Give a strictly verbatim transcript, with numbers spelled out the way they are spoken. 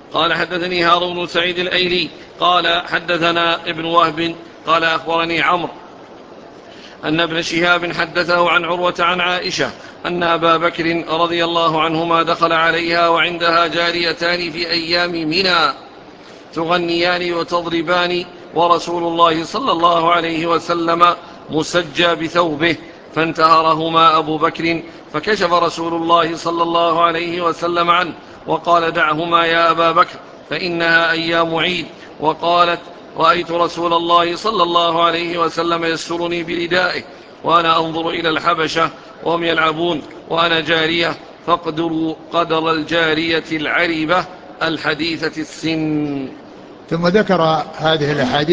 قال حدثني هارون بن سعيد الأيلي قال حدثنا ابن وهب قال أخبرني عمرو أن ابن شهاب حدثه عن عروة عن عائشة أن أبا بكر رضي الله عنهما دخل عليها وعندها جاريتان في أيام منى تغنيان وتضربان ورسول الله صلى الله عليه وسلم مسجى بثوبه، فانتهرهما أبو بكر فكشف رسول الله صلى الله عليه وسلم عنه وقال دعهما يا أبا بكر فإنها أيام عيد. وقالت رأيت رسول الله صلى الله عليه وسلم يسرني بردائه وأنا أنظر إلى الحبشة وهم يلعبون وأنا جارية فاقدروا قدر الجارية العربة الحديثة السن. ثم ذكر هذه الأحاديث